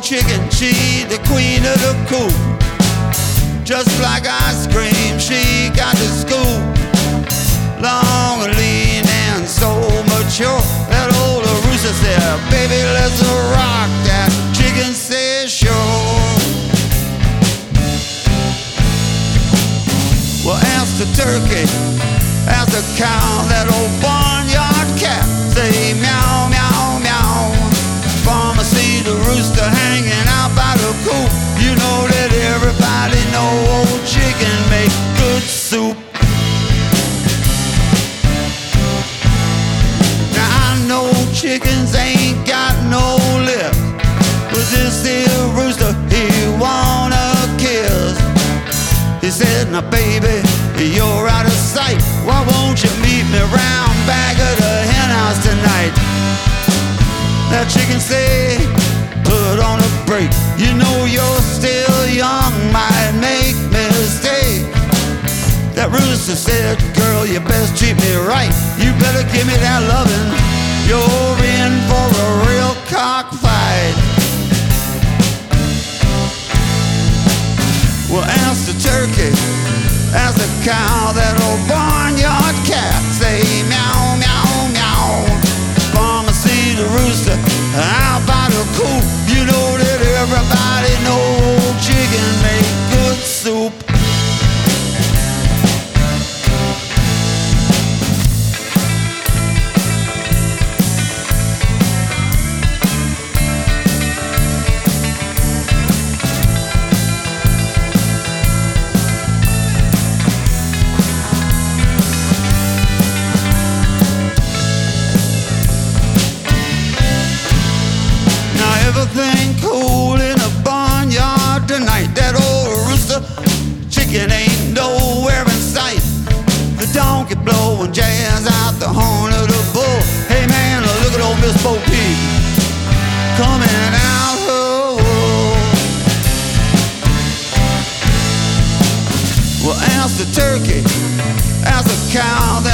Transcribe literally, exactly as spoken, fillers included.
chicken, she the queen of the coop. Just like ice cream, she got the scoop. Long and lean and so mature. That old rooster said, baby, let's rock. That chicken said, sure. Well, ask the turkey, ask the cow, that old barnyard cat, say meow, meow, meow. Farmer see the rooster hanging out by the coop. You know that everybody know old chicken make good soup. Now I know chickens ain't got no lips, but this here rooster, he wanna kiss. He said, now baby, you're out of sight. Why won't you meet me round back of the hen house tonight? That chicken said, put on a break. You know you're still young, might make mistakes. That rooster said, girl, you best treat me right. You better give me that lovin'. You're in for a real cockfight. Well, ask the turkey, ask the cow, that old barnyard cat, say meow, meow, meow. Farmer see the rooster out by the coop. You know that everybody know old chicken make good soup. Everything cool in the barnyard tonight. That old rooster chicken ain't nowhere in sight. The donkey blowing jazz out the horn of the bull. Hey man, look at old Miss Bo Peep coming out her wool. Well, ask the turkey, ask the cow,